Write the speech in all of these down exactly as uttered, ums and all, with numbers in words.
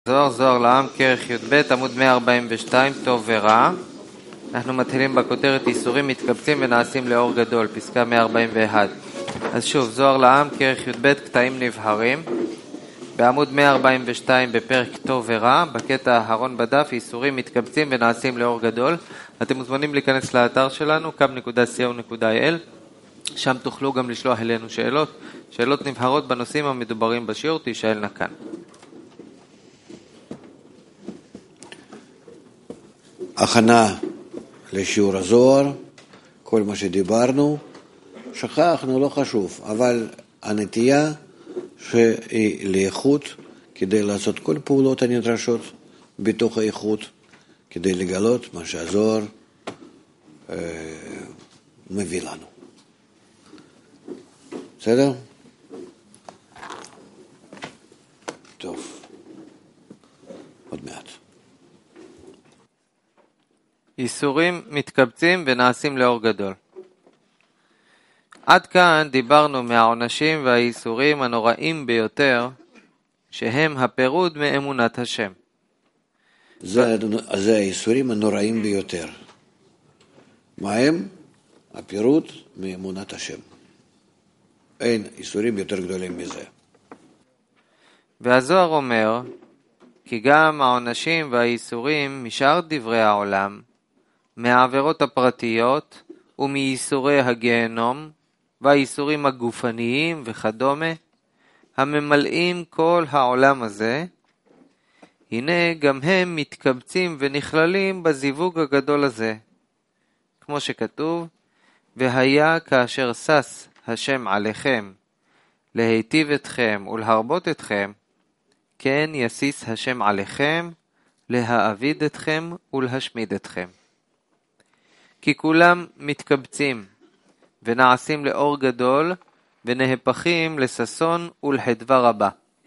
זוהר זוהר לעם כרך י"ב עמוד מאה ארבעים ושתיים טוב ורע. אנחנו מתחילים בכותרת איסורים מתקבצים ונעשים לאור גדול, פסקה מאה ארבעים ואחת. אז שוב, זוהר לעם כרך י"ב קטעים נבחרים בעמוד מאה ארבעים ושתיים בפרק טוב ורע, בקטע האחרון בדף איסורים מתקבצים ונעשים לאור גדול. אתם מוזמנים להיכנס לאתר שלנו קו נקודה סי או נקודה איי אל, שם תוכלו גם לשלוח אלינו שאלות שאלות נבחרות בנושאים המדוברים בשיעור, תישאלנה כאן. הכנה לשיעור הזוהר, כל מה שדיברנו, שכחנו, לא חשוב, אבל הנטייה שהיא לאיכות, כדי לעשות כל פעולות הנדרשות בתוך האיכות, כדי לגלות מה שהזוהר אה, מביא לנו. בסדר? טוב. עוד מעט. איסורים מתקבצים ונעשים לאור גדול. עד כאן דיברנו מהעונשים והאיסורים הנוראים ביותר, שהם הפירוד מאמונת השם. זה, זה האיסורים הנוראים ביותר. מה הם? הפירוד מאמונת השם. אין איסורים יותר גדולים מזה. והזוהר אומר, כי גם העונשים והאיסורים משאר דברי העולם, מהעבירות הפרטיות ומייסורי הגיהנום והאיסורים הגופניים וכדומה, הממלאים כל העולם הזה, הנה גם הם מתקבצים ונכללים בזיווג הגדול הזה. כמו שכתוב, והיה כאשר שש השם עליכם, להיטיב אתכם ולהרבות אתכם, כן יסיס השם עליכם, להאביד אתכם ולהשמיד אתכם. כי כולם מתקבצים ונעשים לאור גדול ונהפכים לששון ולחדווה רבה.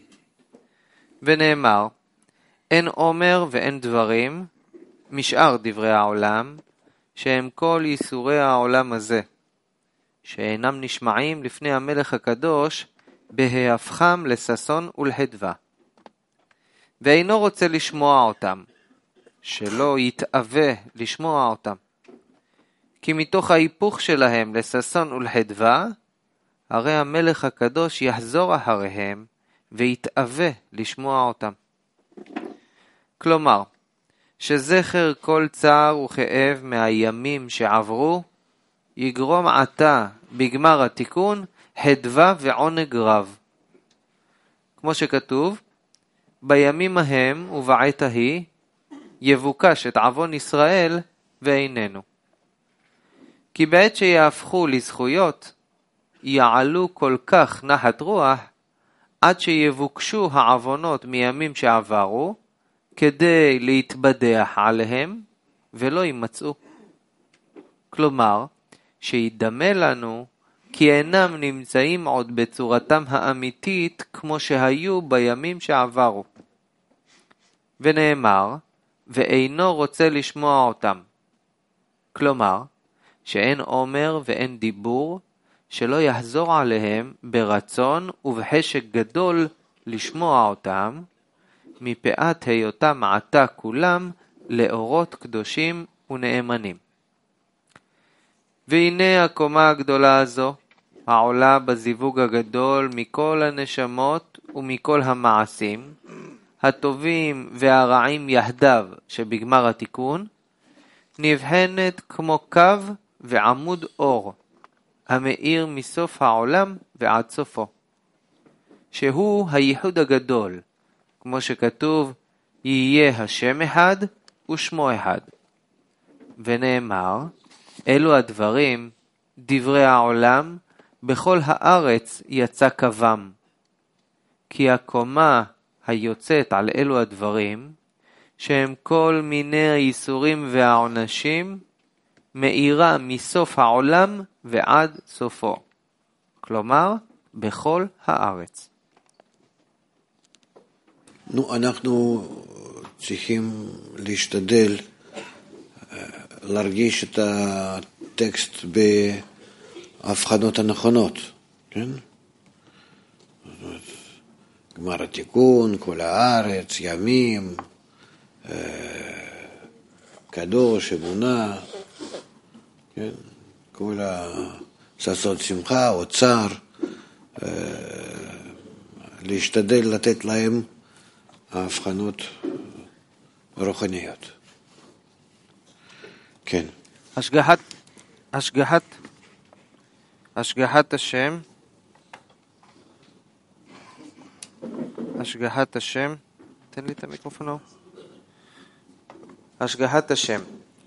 ונאמר, אין עומר ואין דברים משאר דברי העולם, שהם כל ייסורי העולם הזה, שאינם נשמעים לפני המלך הקדוש בהפכם לששון ולחדווה. ואינו רוצה לשמוע אותם, שלא יתאווה לשמוע אותם. כי מתוך ההיפוך שלהם לששון ולחדווה, הרי המלך הקדוש יחזור אחריהם ויתאווה לשמוע אותם. כלומר, שזכר כל צער וכאב מהימים שעברו, יגרום עתה בגמר התיקון חדווה ועונג רב. כמו שכתוב, בימים ההם ובעת ההיא יבוקש את עוון ישראל ואיננו. כי בעת שיהפכו לזכויות, יעלו כל כך נחת רוח, עד שיבוקשו העוונות מימים שעברו, כדי להתבדח עליהם, ולא יימצאו. כלומר, שידמה לנו, כי אינם נמצאים עוד בצורתם האמיתית, כמו שהיו בימים שעברו. ונאמר, ואינו רוצה לשמוע אותם. כלומר, שאין אומר ואין דיבור, שלא יחזור עליהם ברצון ובחשק גדול לשמוע אותם, מפאת היותם עתה כולם לאורות קדושים ונאמנים. והנה הקומה הגדולה הזו, העולה בזיווג הגדול מכל הנשמות ומכל המעשים, הטובים והרעים יחדיו שבגמר התיקון, נבחנת כמו קו ועמוד אור, המאיר מסוף העולם ועד סופו, שהוא הייחוד הגדול, כמו שכתוב, יהיה השם אחד ושמו אחד. ונאמר, אלו הדברים, דברי העולם, בכל הארץ יצא קוום. כי הקומה היוצאת על אלו הדברים, שהם כל מיני האיסורים והעונשים, מאירה מסוף העולם ועד סופו. כלומר, בכל הארץ. נו, אנחנו צריכים להשתדל להרגיש את הטקסט בהבחנות הנכונות, כן? גמר התיקון, כל הארץ, ימים, קדוש, אמונה, כן? כל הששון שמחה, אוצר, להשתדל לתת להם ההבחנות רוחניות. כן. השגחת, השגחת, השגחת השם, השגחת השם, תן לי את המיקרופון ההוא. השגחת השם.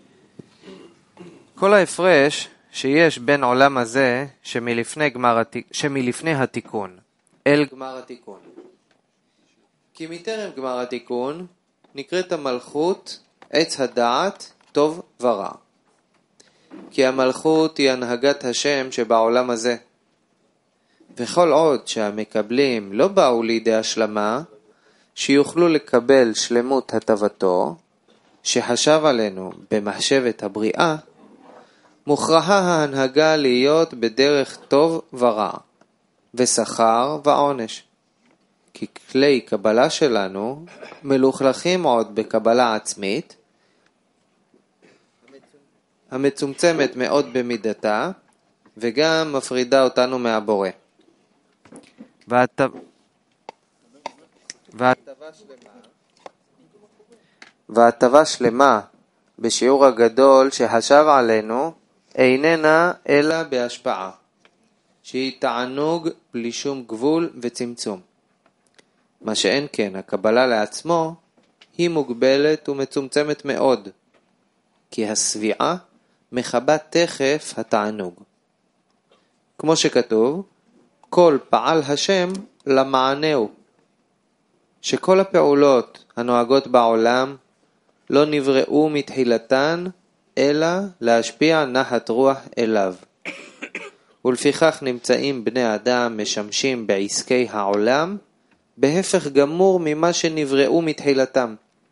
כל ההפרש שיש בין עולם הזה שמלפני, גמר, שמלפני התיקון אל גמר התיקון. כי מטרם גמר התיקון נקראת המלכות עץ הדעת טוב ורע. כי המלכות היא הנהגת השם שבעולם הזה. וכל עוד שהמקבלים לא באו לידי השלמה, שיוכלו לקבל שלמות הטבתו, שחשב עלינו במחשבת הבריאה, מוכרחה ההנהגה להיות בדרך טוב ורע, ושכר ועונש. כי כלי קבלה שלנו מלוכלכים עוד בקבלה עצמית, המצומצמת מאוד במידתה, וגם מפרידה אותנו מהבורא. והטבה שלמה, והטבה שלמה בשיעור הגדול שחשב עלינו איננה אלא בהשפעה, שהיא תענוג בלי שום גבול וצמצום. מה שאין כן, הקבלה לעצמו היא מוגבלת ומצומצמת מאוד, כי הסביעה מחבה תכף התענוג. כמו שכתוב, כל פעל השם למענהו, שכל הפעולות הנוהגות בעולם לא נבראו מתחילתן, אלא להשפיע נחת רוח אליו. ולפיכך נמצאים בני אדם משמשים בעסקי העולם, בהפך גמור ממה שנבראו מתחילתם.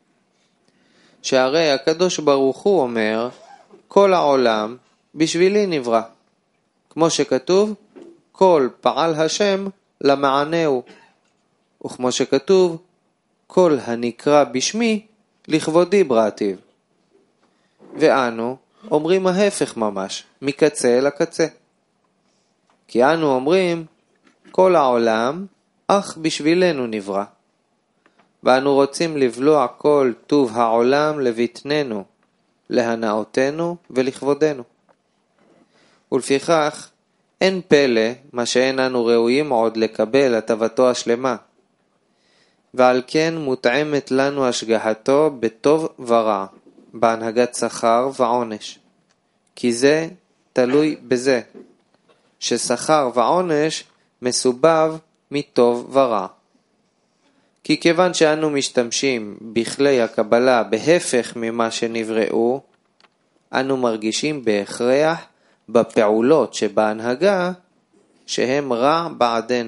שהרי הקדוש ברוך הוא אומר, כל העולם בשבילי נברא. כמו שכתוב, כל פעל השם למענהו. וכמו שכתוב, כל הנקרא בשמי לכבודי בראתיו. ואנו אומרים ההפך ממש, מקצה אל הקצה. כי אנו אומרים, כל העולם אך בשבילנו נברא. ואנו רוצים לבלוע כל טוב העולם לבטננו, להנאותנו ולכבודנו. ולפיכך, אין פלא מה שאין אנו ראויים עוד לקבל הטבתו השלמה. ועל כן מותאמת לנו השגחתו בטוב ורע, בהנהגת שכר ועונש. כי זה תלוי בזה, ששכר ועונש מסובב מטוב ורע. כי כיוון שאנו משתמשים בכלי הקבלה בהפך ממה שנבראו, אנו מרגישים בהכרח בפעולות שבהנהגה שהם רע בעדנו.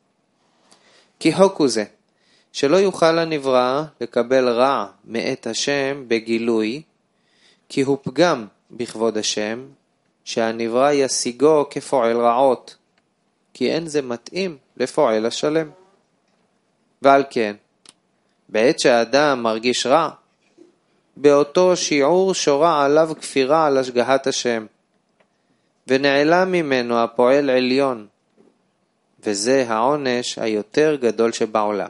כי חוק הוא זה, שלא יוכל הנברא לקבל רע מאת השם בגילוי, כי הוא פגם בכבוד השם, שהנברא ישיגו כפועל רעות, כי אין זה מתאים לפועל השלם. ועל כן, בעת שהאדם מרגיש רע, באותו שיעור שורה עליו כפירה על השגחת השם, ונעלם ממנו הפועל עליון, וזה העונש היותר גדול שבעולם.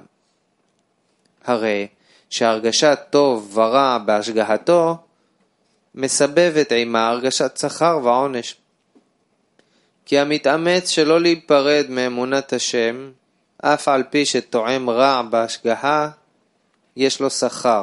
הרי שהרגשת טוב ורע בהשגחתו, מסבבת עמה הרגשת שכר ועונש. כי המתאמץ שלא להיפרד מאמונת השם, אף על פי שטועם רע בהשגחה, יש לו שכר.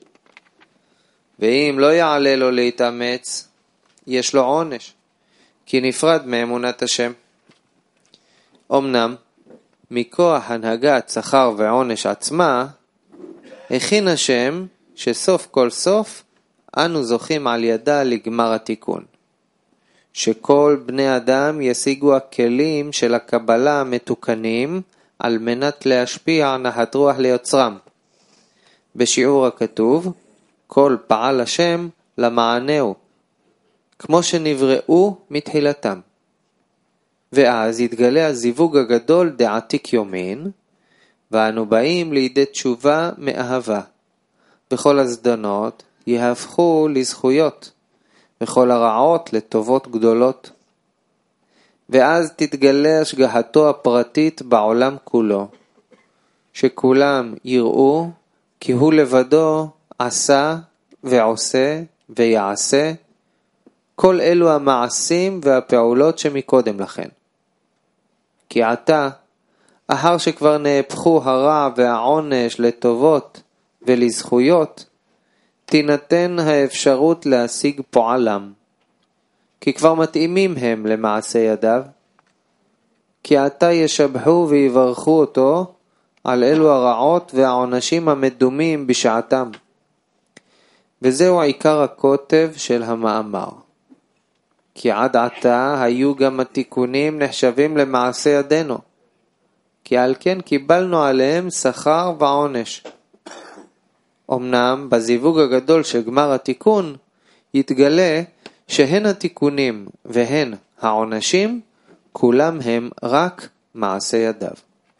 ואם לא יעלה לו להתאמץ, יש לו עונש, כי נפרד מאמונת השם. אמנם, מכוח הנהגת שכר ועונש עצמה, הכין השם שסוף כל סוף אנו זוכים על ידה לגמר התיקון. שכל בני אדם ישיגו הכלים של הקבלה המתוקנים על מנת להשפיע נחת רוח ליוצרם. בשיעור הכתוב, כל פעל השם למענהו, כמו שנבראו מתחילתם. ואז יתגלה הזיווג הגדול דעתיק יומין, ואנו באים לידי תשובה מאהבה. וכל הזדנות יהפכו לזכויות, וכל הרעות לטובות גדולות. ואז תתגלה השגחתו הפרטית בעולם כולו, שכולם יראו כי הוא לבדו עשה ועושה ויעשה כל אלו המעשים והפעולות שמקודם לכן. כי עתה, אחר שכבר נהפכו הרע והעונש לטובות ולזכויות, תינתן האפשרות להשיג פועלם, כי כבר מתאימים הם למעשה ידיו, כי עתה ישבחו ויברכו אותו על אלו הרעות והעונשים המדומים בשעתם. וזהו עיקר הכותב של המאמר. כי עד עתה היו גם התיקונים נחשבים למעשה ידינו, כי על כן קיבלנו עליהם שכר ועונש. אמנם בזיווג הגדול של גמר התיקון יתגלה שהן התיקונים והן העונשים כולם הם רק מעשה ידיו.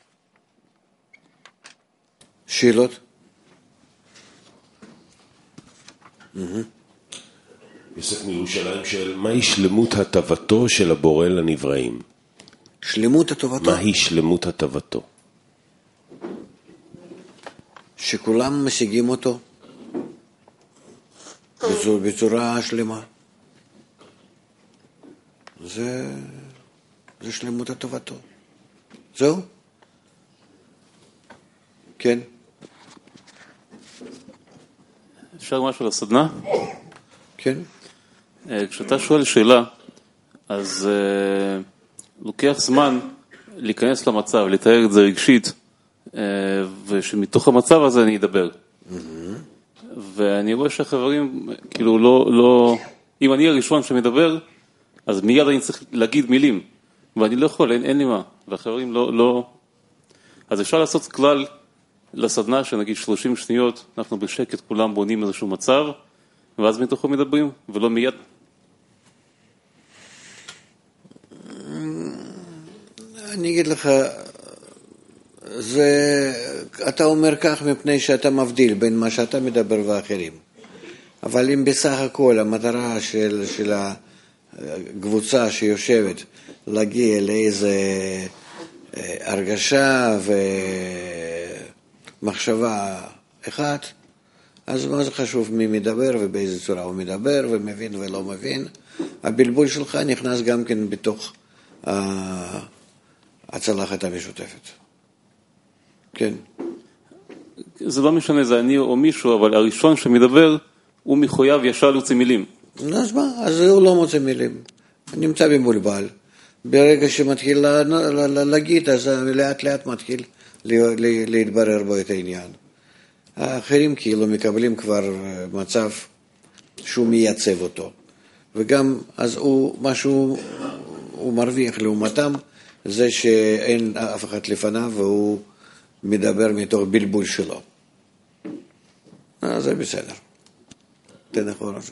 שאלות? יוסף מירושלים שואל, מהי שלמות הטבתו של הבורא לנבראים? שלמות הטבתו? מהי שלמות הטבתו? שכולם משיגים אותו בצורה שלמה. זה, זה שלמות הטבתו. זהו? כן. אפשר משהו לסדנה? כן. כשאתה שואל שאלה, אז uh, לוקח זמן להיכנס למצב, לתאר את זה רגשית, uh, ושמתוך המצב הזה אני אדבר. Mm-hmm. ואני רואה שהחברים, כאילו לא, לא, אם אני הראשון שמדבר, אז מיד אני צריך להגיד מילים, ואני לא יכול, אין, אין לי מה, והחברים לא, לא, אז אפשר לעשות כלל לסדנה, שנגיד שלושים שניות, אנחנו בשקט, כולם בונים איזשהו מצב, ואז מתוכו מדברים, ולא מיד. אני אגיד לך, זה, אתה אומר כך מפני שאתה מבדיל בין מה שאתה מדבר ואחרים. אבל אם בסך הכל המטרה של, של הקבוצה שיושבת להגיע לאיזה הרגשה ומחשבה אחת, אז מה זה חשוב מי מדבר ובאיזה צורה הוא מדבר ומבין ולא מבין. הבלבול שלך נכנס גם כן בתוך הצלחת המשותפת. כן. זה לא משנה, זה אני או מישהו, אבל הראשון שמדבר הוא מחויב ישר להוציא מילים. אז מה? אז הוא לא מוצא מילים. נמצא במולבל. ברגע שמתחיל להגיד, אז לאט לאט מתחיל להתברר בו את העניין. האחרים כאילו מקבלים כבר מצב שהוא מייצב אותו. וגם אז הוא, משהו הוא מרוויח לעומתם, זה שאין אף אחד לפניו והוא מדבר מתוך בלבול שלו. אז זה בסדר. תנחור עכשיו.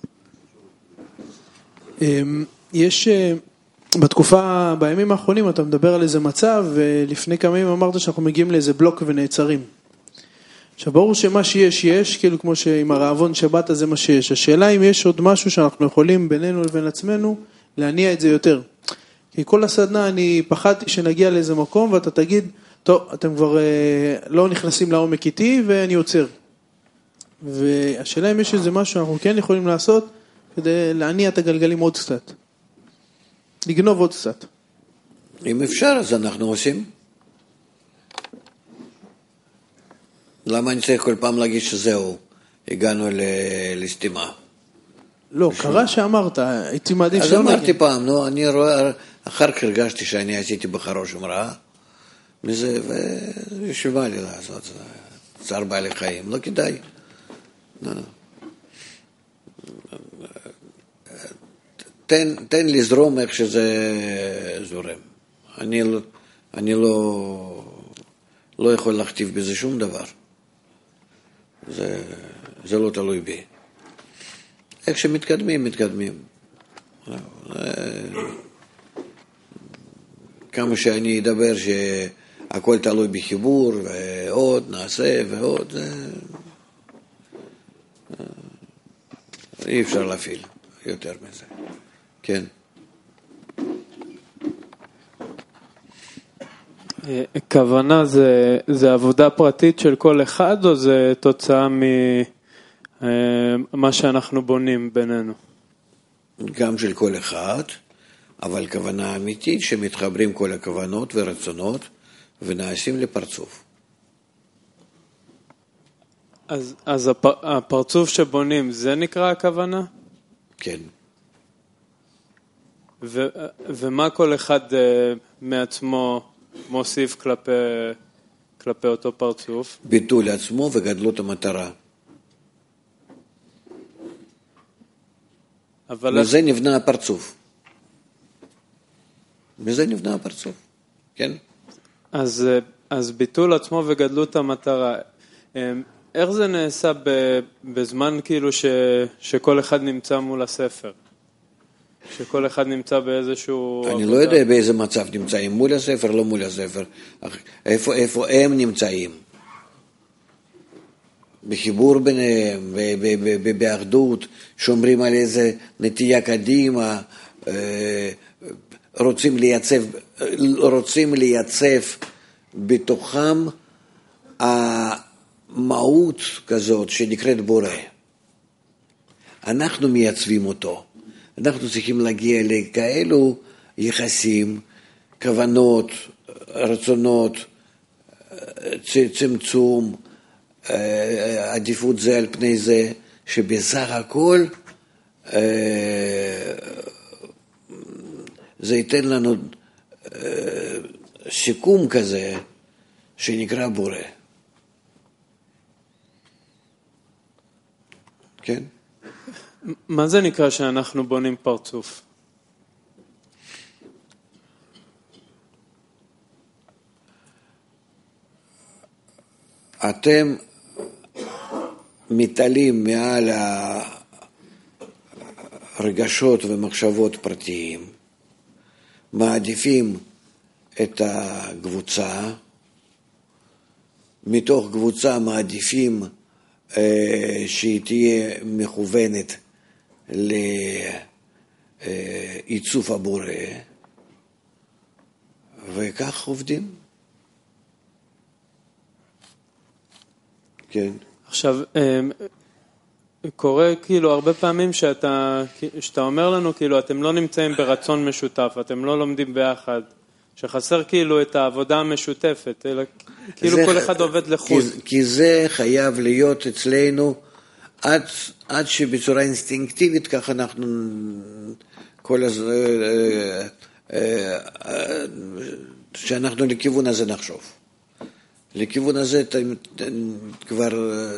יש בתקופה, בימים האחרונים אתה מדבר על איזה מצב, ולפני כמה ימים אמרת שאנחנו מגיעים לאיזה בלוק ונעצרים. עכשיו ברור שמה שיש יש, כאילו כמו שעם הרעבון שבת זה מה שיש. השאלה אם יש עוד משהו שאנחנו יכולים בינינו לבין עצמנו להניע את זה יותר. כי כל הסדנה אני פחדתי שנגיע לאיזה מקום ואתה תגיד, טוב, אתם כבר לא נכנסים לעומק איתי ואני עוצר. והשאלה אם יש איזה משהו שאנחנו כן יכולים לעשות כדי להניע את הגלגלים עוד קצת. לגנוב עוד קצת. אם אפשר, אז אנחנו עושים. למה אני צריך כל פעם להגיד שזהו, הגענו לסתימה? לא, קרה שאמרת, הייתי מעדיף אז אמרתי פעם, נו, אני רואה, אחר כך הרגשתי שאני עשיתי בחרוש אמרה, מזה, וישבה לי לעשות, צער בעלי חיים, לא כדאי. תן, תן לזרום איך שזה זורם. אני, אני לא, לא יכול להכתיב בזה שום דבר. זה, זה לא תלוי בי. איך שמתקדמים, מתקדמים. כמה שאני אדבר הכל תלוי בחיבור, ועוד נעשה ועוד, אי אפשר להפעיל יותר מזה. כן. כוונה זה, זה עבודה פרטית של כל אחד, או זה תוצאה ממה שאנחנו בונים בינינו? גם של כל אחד, אבל כוונה אמיתית שמתחברים כל הכוונות ורצונות ונעשים לפרצוף. אז, אז הפר, הפרצוף שבונים, זה נקרא הכוונה? כן. ו, ומה כל אחד מעצמו מוסיף כלפי, כלפי אותו פרצוף? ביטול עצמו וגדלות המטרה. אבל מזה נבנה הפרצוף. מזה נבנה הפרצוף, כן? אז, אז ביטול עצמו וגדלות המטרה, איך זה נעשה בזמן כאילו ש, שכל אחד נמצא מול הספר? שכל אחד נמצא באיזשהו... אני לא יודע באיזה מצב נמצאים, מול הספר, לא מול הספר. איפה, איפה הם נמצאים? בחיבור ביניהם, באחדות, שומרים על איזה נטייה קדימה, רוצים לייצב, רוצים לייצב בתוכם המהות כזאת שנקראת בורא. אנחנו מייצבים אותו. אנחנו צריכים להגיע לכאלו יחסים, כוונות, רצונות, צמצום, עדיפות זה על פני זה, שבסך הכל זה ייתן לנו שיקום כזה שנקרא בורא. כן? מה זה נקרא שאנחנו בונים פרצוף? אתם מתעלים מעל הרגשות ומחשבות פרטיים, מעדיפים את הקבוצה, מתוך קבוצה מעדיפים אה, שהיא תהיה מכוונת לעיצוב הבורא, וכך עובדים. כן. עכשיו, קורה כאילו הרבה פעמים שאתה, שאתה אומר לנו כאילו אתם לא נמצאים ברצון משותף, אתם לא לומדים ביחד, שחסר כאילו את העבודה המשותפת, אלא כאילו זה, כל אחד עובד לחוד. כי, כי זה חייב להיות אצלנו עד, עד שבצורה אינסטינקטיבית כך אנחנו כל הזמן, שאנחנו לכיוון הזה נחשוב. לכיוון הזה כבר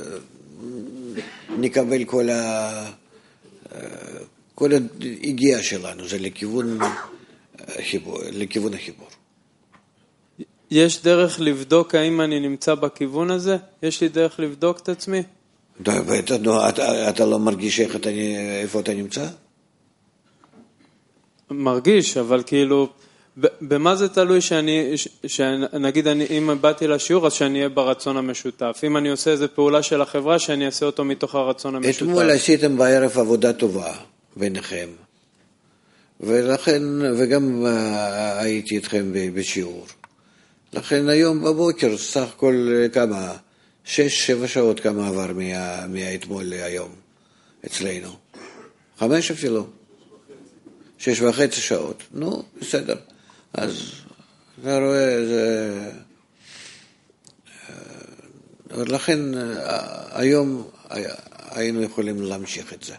נקבל כל ה... כל ההגיעה שלנו, זה לכיוון החיבור, לכיוון החיבור. יש דרך לבדוק האם אני נמצא בכיוון הזה? יש לי דרך לבדוק את עצמי? אתה, אתה, אתה לא מרגיש איך אתה, איפה אתה נמצא? מרגיש, אבל כאילו, במה זה תלוי שאני, שנגיד אני, אם באתי לשיעור אז שאני אהיה ברצון המשותף, אם אני עושה איזו פעולה של החברה שאני אעשה אותו מתוך הרצון המשותף. אתמול עשיתם בערב עבודה טובה ביניכם, ולכן, וגם הייתי איתכם בשיעור. לכן היום בבוקר סך הכל כמה, שש, שבע שעות כמה עבר מה, מהאתמול להיום אצלנו. חמש אפילו. שש וחצי שעות. נו, בסדר. אז אתה רואה, זה... לכן היום היינו יכולים להמשיך את זה.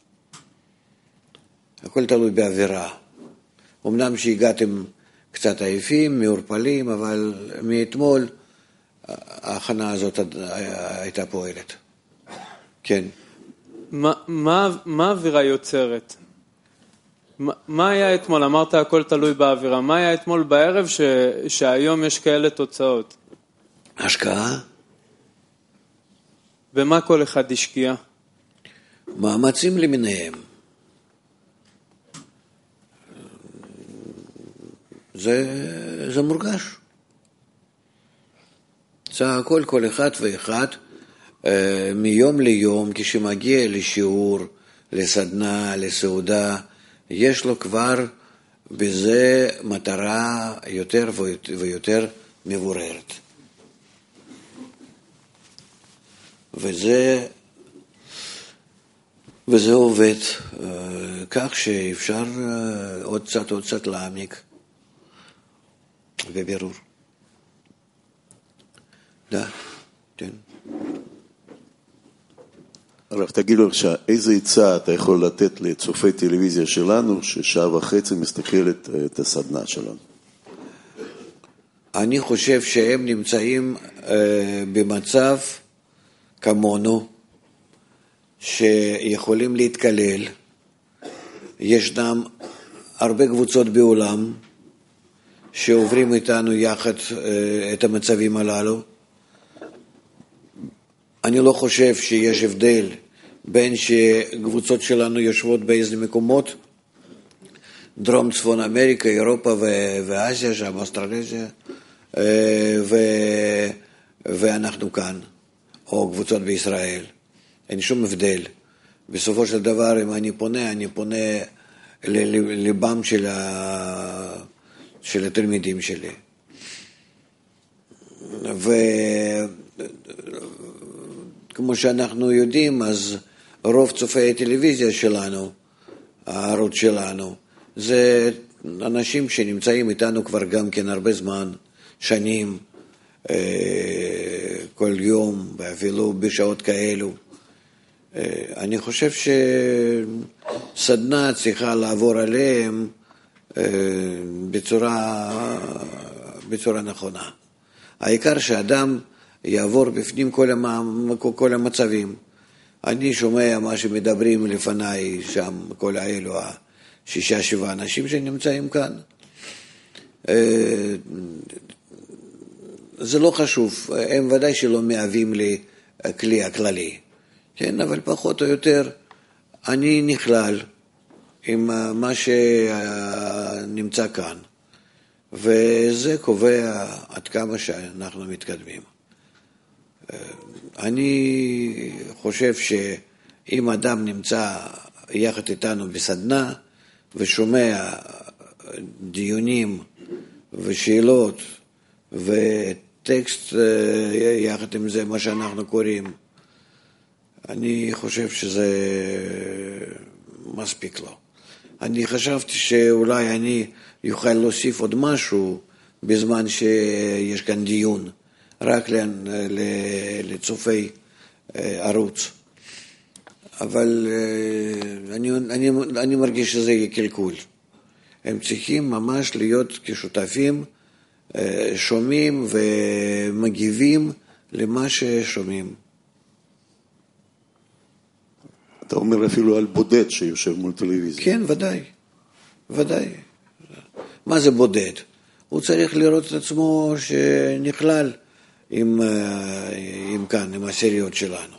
הכל תלוי באווירה. אמנם שהגעתם קצת עייפים, מעורפלים, אבל מאתמול ההכנה הזאת הייתה פועלת. כן. מה, מה, מה האווירה יוצרת? מה, מה היה אתמול? אמרת הכל תלוי באווירה. מה היה אתמול בערב ש, שהיום יש כאלה תוצאות? השקעה. במה כל אחד השקיע? מאמצים למיניהם. זה, זה מורגש. זה הכל, כל אחד ואחד, מיום ליום, כשמגיע לשיעור, לסדנה, לסעודה, יש לו כבר בזה מטרה יותר ויותר מבוררת. וזה, וזה עובד כך שאפשר עוד קצת, עוד קצת להעמיק בבירור. דה, כן. הרב, תגיד בבקשה, איזה עצה אתה יכול לתת לצופי טלוויזיה שלנו, ששעה וחצי מסתכלת את הסדנה שלנו? אני חושב שהם נמצאים אה, במצב כמונו, שיכולים להתקלל. ישנם הרבה קבוצות בעולם, שעוברים איתנו יחד אה, את המצבים הללו. אני לא חושב שיש הבדל בין שקבוצות שלנו יושבות באיזה מקומות, דרום צפון אמריקה, אירופה ו- ואסיה, שם אוסטרלזיה, ו- ואנחנו כאן, או קבוצות בישראל. אין שום הבדל. בסופו של דבר, אם אני פונה, אני פונה לליבם של, ה- של התלמידים שלי. ו... כמו שאנחנו יודעים, אז רוב צופי הטלוויזיה שלנו, הערוץ שלנו, זה אנשים שנמצאים איתנו כבר גם כן הרבה זמן, שנים, כל יום, ואפילו בשעות כאלו. אני חושב שסדנה צריכה לעבור עליהם בצורה, בצורה נכונה. העיקר שאדם יעבור בפנים כל, המ... כל המצבים. אני שומע מה שמדברים לפניי שם, כל האלו, השישה, שבעה אנשים שנמצאים כאן. זה לא חשוב, הם ודאי שלא מהווים לי כלי הכללי. כן, אבל פחות או יותר אני נכלל עם מה שנמצא כאן. וזה קובע עד כמה שאנחנו מתקדמים. אני חושב שאם אדם נמצא יחד איתנו בסדנה ושומע דיונים ושאלות וטקסט יחד עם זה, מה שאנחנו קוראים, אני חושב שזה מספיק לו. אני חשבתי שאולי אני יוכל להוסיף עוד משהו בזמן שיש כאן דיון. רק לצופי ערוץ. אבל אני, אני, אני מרגיש שזה יהיה קלקול. הם צריכים ממש להיות כשותפים, שומעים ומגיבים למה ששומעים. אתה אומר אפילו על בודד שיושב מול טלוויזיה. כן, ודאי. ודאי. מה זה בודד? הוא צריך לראות את עצמו שנכלל עם, עם כאן, עם הסיריות שלנו.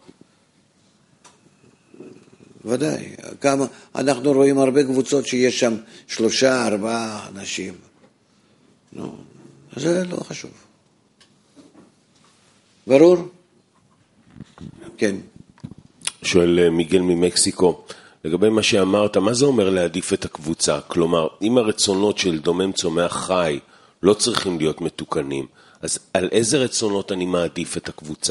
ודאי. כמה, אנחנו רואים הרבה קבוצות שיש שם שלושה, ארבעה אנשים. לא, זה לא חשוב. ברור? כן. שואל מיגל ממקסיקו, לגבי מה שאמרת, מה זה אומר להעדיף את הקבוצה? כלומר, אם הרצונות של דומם צומח חי לא צריכים להיות מתוקנים, אז על איזה רצונות אני מעדיף את הקבוצה?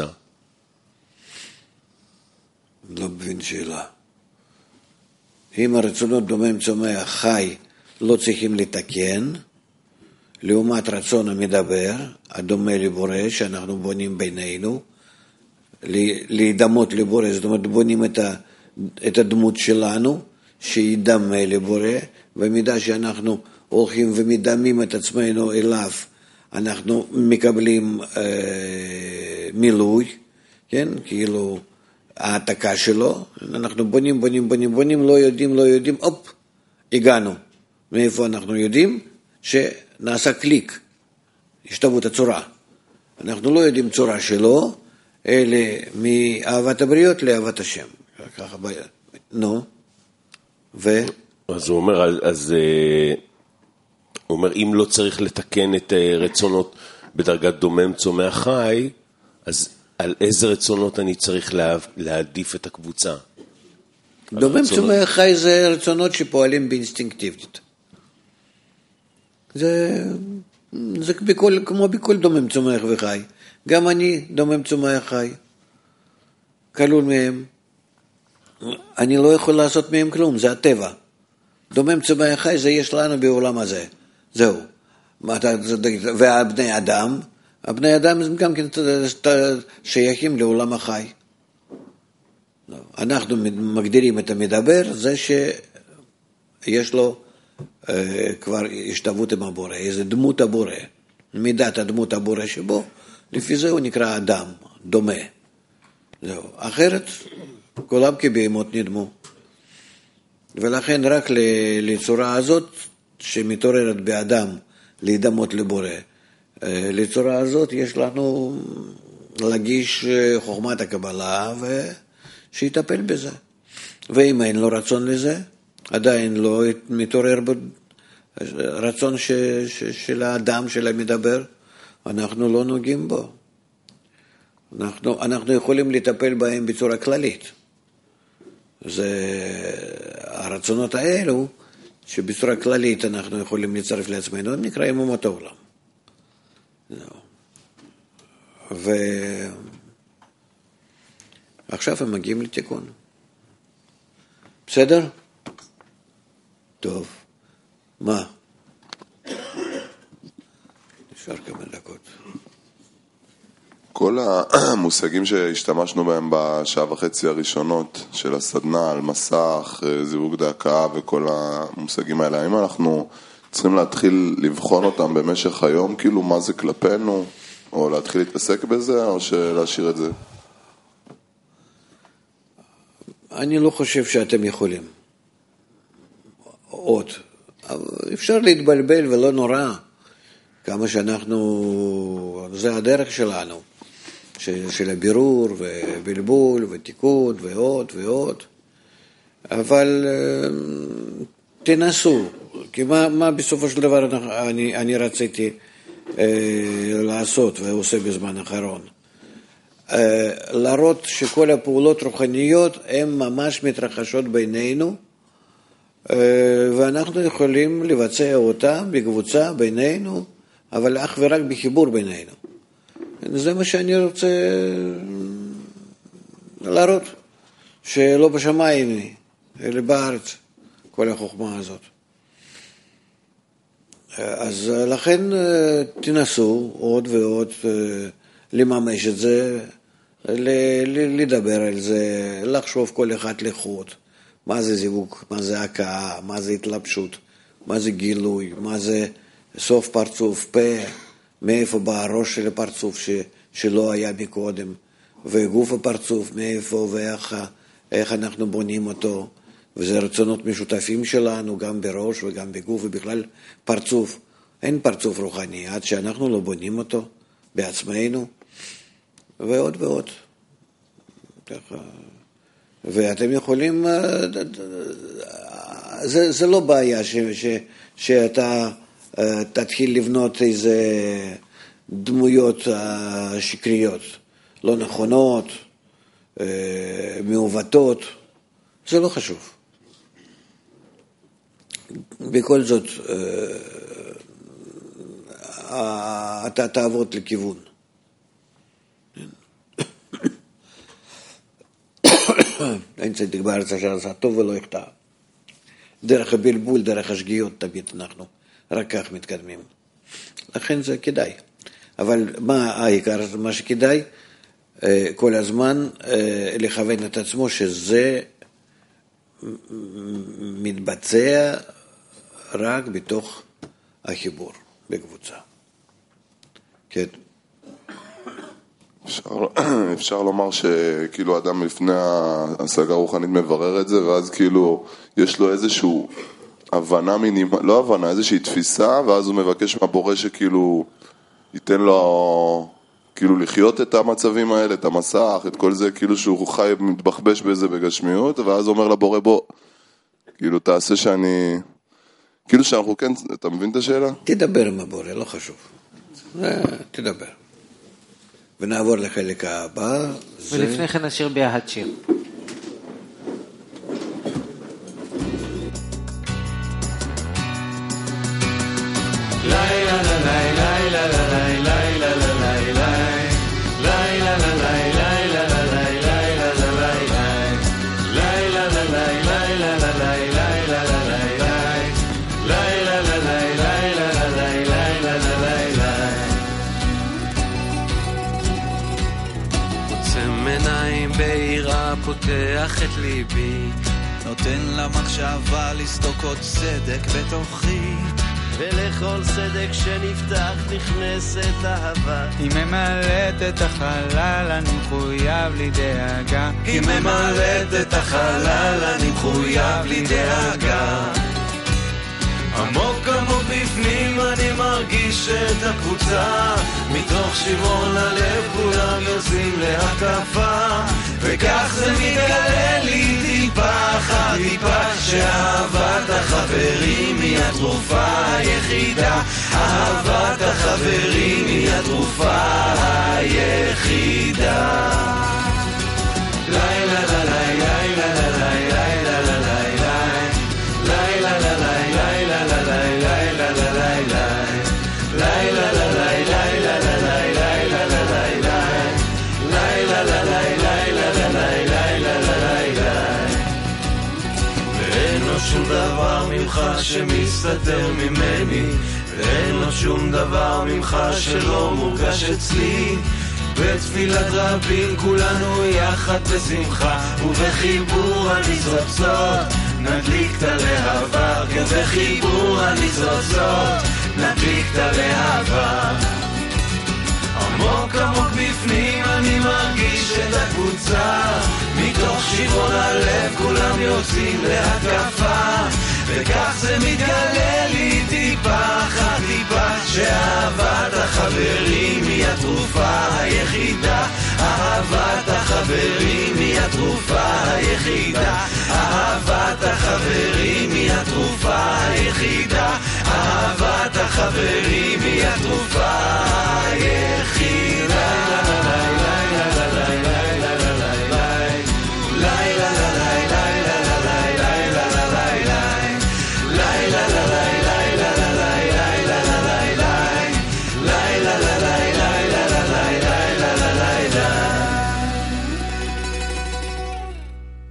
לא מבין שאלה. אם הרצונות דומם צומח חי לא צריכים לתקן, לעומת רצון המדבר, הדומה לבורא, שאנחנו בונים בינינו, להידמות לבורא, זאת אומרת בונים את, ה, את הדמות שלנו, שהיא דמה לבורא, במידה שאנחנו הולכים ומדמים את עצמנו אליו, אנחנו מקבלים אה, מילוי, כן? כאילו העתקה שלו, אנחנו בונים, בונים, בונים, בונים, לא יודעים, לא יודעים, אופ, הגענו. מאיפה אנחנו יודעים? שנעשה קליק, השתוות הצורה. אנחנו לא יודעים צורה שלו, אלא מאהבת הבריות לאהבת השם. ככה, נו, ו... אז הוא אומר, אז... הוא אומר, אם לא צריך לתקן את רצונות בדרגת דומם צומח חי, אז על איזה רצונות אני צריך לה, להעדיף את הקבוצה? דומם צומח חי זה רצונות שפועלים באינסטינקטיבית. זה, זה בכל, כמו בכל דומם צומח וחי. גם אני דומם צומח חי. כלול מהם. אני לא יכול לעשות מהם כלום, זה הטבע. דומם צומח חי זה יש לנו בעולם הזה. זהו. והבני אדם, הבני אדם הם גם כן שייכים לעולם החי. אנחנו מגדירים את המדבר, זה שיש לו אה, כבר השתוות עם הבורא, איזה דמות הבורא, מידת הדמות הבורא שבו, לפי זה הוא נקרא אדם, דומה. זהו. אחרת, כולם כבהמות נדמו. ולכן רק לצורה הזאת, שמתעוררת באדם, להידמות לבורא, לצורה הזאת יש לנו להגיש חוכמת הקבלה ושיטפל בזה. ואם אין לו רצון לזה, עדיין לא מתעורר רצון ש, ש, של האדם, של המדבר, אנחנו לא נוגעים בו. אנחנו, אנחנו יכולים לטפל בהם בצורה כללית. זה הרצונות האלו, שבצורה כללית אנחנו יכולים לצרף לעצמנו, הם נקראים אומות העולם. ועכשיו הם מגיעים לתיקון. בסדר? טוב. מה? נשאר כמה דקות. כל המושגים שהשתמשנו בהם בשעה וחצי הראשונות של הסדנה, על מסך, זיווג דקה וכל המושגים האלה, האם אנחנו צריכים להתחיל לבחון אותם במשך היום, כאילו מה זה כלפינו, או להתחיל להתעסק בזה, או להשאיר את זה? אני לא חושב שאתם יכולים. עוד. אפשר להתבלבל ולא נורא. כמה שאנחנו, זה הדרך שלנו. של הבירור ובלבול ותיקון ועוד ועוד, אבל תנסו, כי מה, מה בסופו של דבר אני, אני רציתי אה, לעשות ועושה בזמן האחרון, אה, להראות שכל הפעולות רוחניות הן ממש מתרחשות בינינו, אה, ואנחנו יכולים לבצע אותן בקבוצה בינינו, אבל אך ורק בחיבור בינינו. זה מה שאני רוצה להראות, שלא בשמיים, אלא בארץ, כל החוכמה הזאת. אז לכן תנסו עוד ועוד לממש את זה, לדבר על זה, לחשוב כל אחד לחוד, מה זה זיווג, מה זה הכאה, מה זה התלבשות, מה זה גילוי, מה זה סוף פרצוף, פה, מאיפה בא הראש של הפרצוף ש, שלא היה מקודם, וגוף הפרצוף, מאיפה ואיך איך אנחנו בונים אותו, וזה רצונות משותפים שלנו, גם בראש וגם בגוף, ובכלל פרצוף. אין פרצוף רוחני, עד שאנחנו לא בונים אותו בעצמנו, ועוד ועוד. ואתם יכולים, זה, זה לא בעיה ש, ש, שאתה תתחיל לבנות איזה דמויות שקריות, לא נכונות, מעוותות, זה לא חשוב. בכל זאת, אתה תעבוד לכיוון. אין צדיק בארץ אשר עשה טוב ולא יחטא. דרך הבלבול, דרך השגיאות תמיד אנחנו רק כך מתקדמים. לכן זה כדאי. אבל מה העיקר, מה שכדאי, כל הזמן לכוון את עצמו שזה מתבצע רק בתוך החיבור בקבוצה. כן. אפשר, אפשר לומר שכאילו אדם לפני ההשגה הרוחנית מברר את זה, ואז כאילו יש לו איזשהו הבנה מינימלית, לא הבנה, איזושהי תפיסה, ואז הוא מבקש מהבורא שכאילו ייתן לו כאילו לחיות את המצבים האלה, את המסך, את כל זה, כאילו שהוא חי מתבחבש בזה בגשמיות, ואז אומר לבורא בוא, כאילו תעשה שאני, כאילו שאנחנו כן, אתה מבין את השאלה? תדבר עם הבורא, לא חשוב. תדבר. ונעבור לחלק הבא. ולפני כן נשאיר ביחד שיר. לילה לילה לילה לילה לילה לילה לילה בעירה פותח את ליבי, נותן למחשבה לסדוקות צדק בתוכי, ולכל סדק שנפתח נכנסת אהבה. היא ממלאת את החלל, אני מחויב לי דאגה. היא ממלאת את החלל, אני מחויב לי דאגה. עמוק עמוק בפנים אני מרגיש את הקבוצה, מתוך שברון הלב כולם יוצאים להתקפה, וכך זה מתגלה לי טיפה אחר טיפה, שאהבת החברים היא התרופה היחידה. אהבת החברים היא התרופה היחידה. לילה לילה לילה לילה לילה לילה לילה שום דבר ממך שמסתתר ממני, ואין עוד שום דבר ממך שלא מורגש אצלי. בתפילת רבים כולנו יחד בשמחה, ובחיבור הניצוצות נדליק את הלהבה. כן, בחיבור הניצוצות נדליק את הלהבה. עמוק עמוק בפנים אני מרגיש את הקבוצה, מתוך שברון הלב כולם יוצאים להתקפה, וכך זה מתגלה לי טיפה אחר טיפה, שאהבת החברים היא התרופה היחידה. אהבת החברים היא התרופה היחידה. אהבת החברים היא התרופה היחידה. אהבת החברים היא התרופה